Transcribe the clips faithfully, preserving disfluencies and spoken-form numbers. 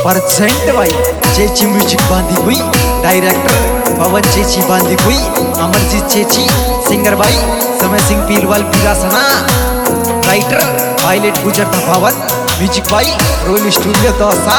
Percent भाई चेची music बांधी हुई, डायरेक्टर पवन चेची बांधी हुई, अमरजीत चेची, सिंगर भाई Samay Singh Pirwal Pirasna, writer Pilot Gujar Dhapawat, music भाई रोयल स्टूडियो दौसा।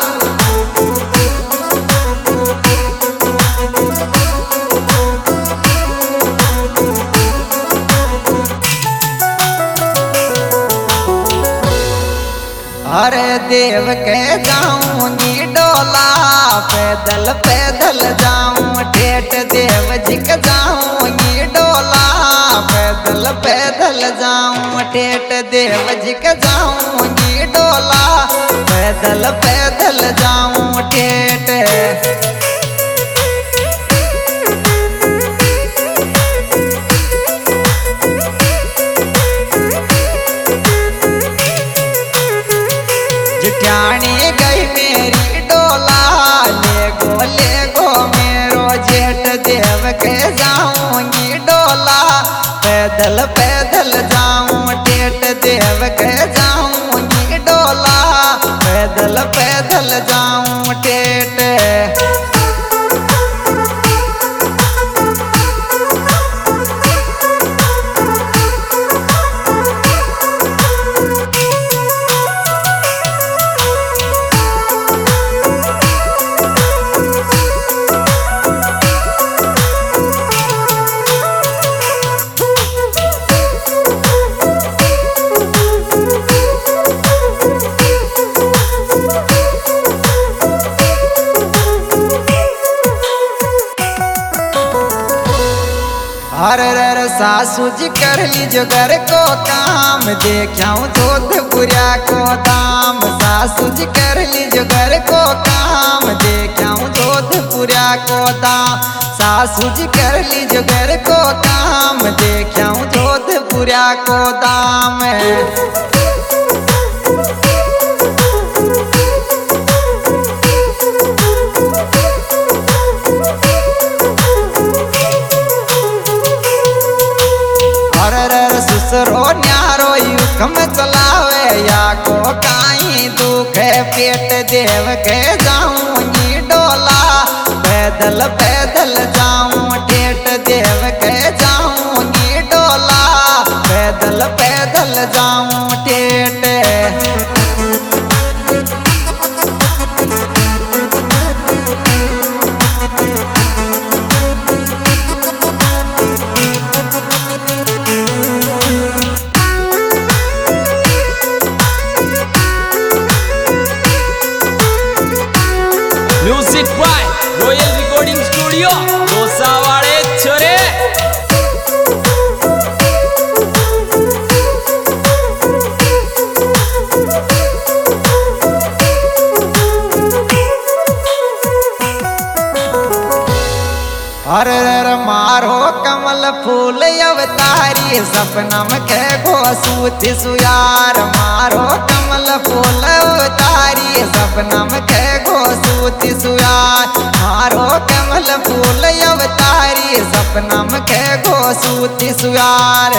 अरे देव के जाऊंगी डोला, पैदल पैदल जाऊं ठेठ देव जी के जाऊंगी डोला, पैदल पैदल जाऊं ठेठ देव जी के जाऊंगी डोला, पैदल पैदल जाऊं ठेठ। जिठानी गई मेरी डोला, ले गो ले गो मेरो जेठ देव के जाऊंगी डोला, पैदल पैदल जाऊं ठेठ देव के जाऊंगी डोला, पैदल पैदल जाऊं ठेठ। हर रर सासू जी कर ली जो घर को काम, देखाऊं जोधपुरिया को दाम, सासू जी कर ली जो घर को काम, देखाऊं जोधपुरिया को दाम, सासू जी कर ली जो घर को काम, देखाऊं जोधपुरिया को दाम। ससुरो न्यारो युखम चलावे या को काई दुख पेट देव के जाऊंगी डोला, पैदल पैदल जाऊं ठेठ देव के जाऊंगी डोला, पैदल पैदल जाऊं ठेठ। Music by royal recording studio Dausa वाले छोरे। हर हर मारो कमल फूल अवतारी, सपनम के घोसूत सुयार, मारो कमल फूल अवतारी, सपनम के घोसूत सुयार, मारो कमल फूल अवतारी, सपनम के घोसूत सुयार।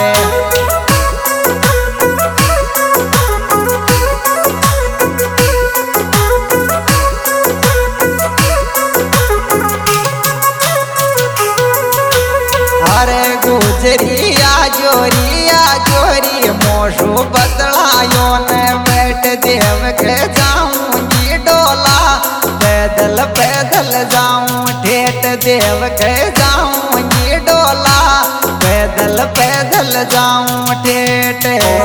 अरे गुजरिया जोरिया जोरी मोशो बदलायो ने बैठ देव के जाऊंगी डोला, पैदल पैदल जाऊं ठेठ देव के जाऊंगी डोला, पैदल पैदल जाऊं ठेठ।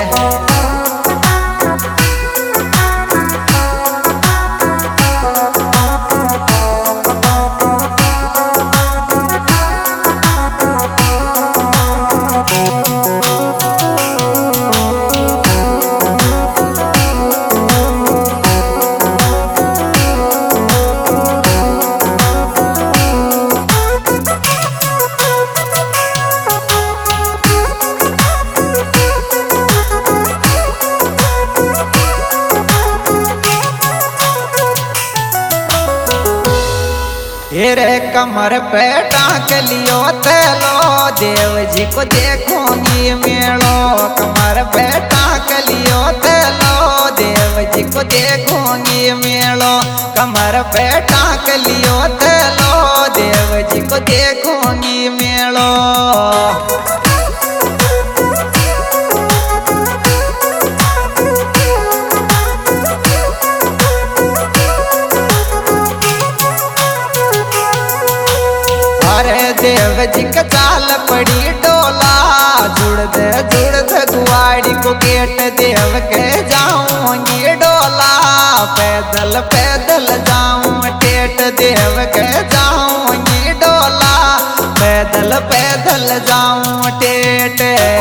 तेरे कमर पे टांक लियो तेलो, देव जी को देखूंगी मेलो, कमर पे टांक लियो तेलो, देव जी को देखूंगी मेलो, कमर पे टाक लियो तलो, देव जी को देखूंगी मेलो। अरे देव जी का चाल पड़ी डोला, जुड़द जुड़द गुआड़ी को गेट देव के जाऊंगी डोला, पैदल पैदल जाऊं टेट देव के जाऊंगी डोला, पैदल पैदल जाऊं टेट।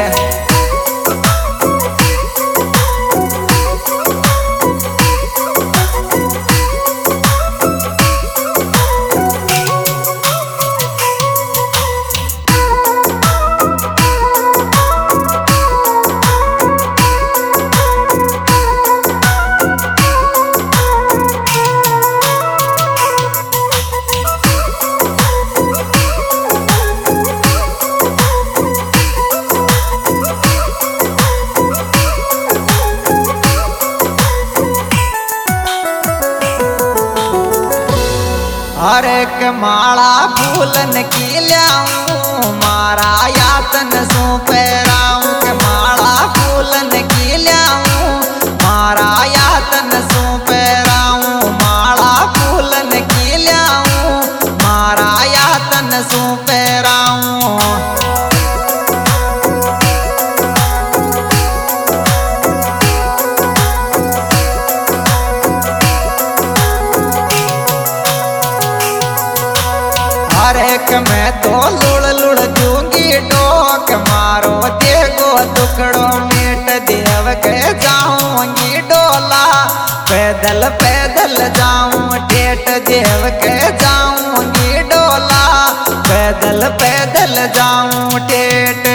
हरे के माला फूलन की ल्याऊं, मारा यातन सो पैराऊं, के माला फूलन की ल्याऊं, मारा यातन सो पैराऊं, माला फूलन की ल्याऊं, मारा यातन सो पैराऊं। हरे के मैं तो लुड़ लुड़ दूंगी डोक, मारो देगो दुखड़ो मीट देव के जाऊंगी डोला, पैदल पैदल जाऊं टेट देव के जाऊंगी डोला, पैदल पैदल जाऊं टेट।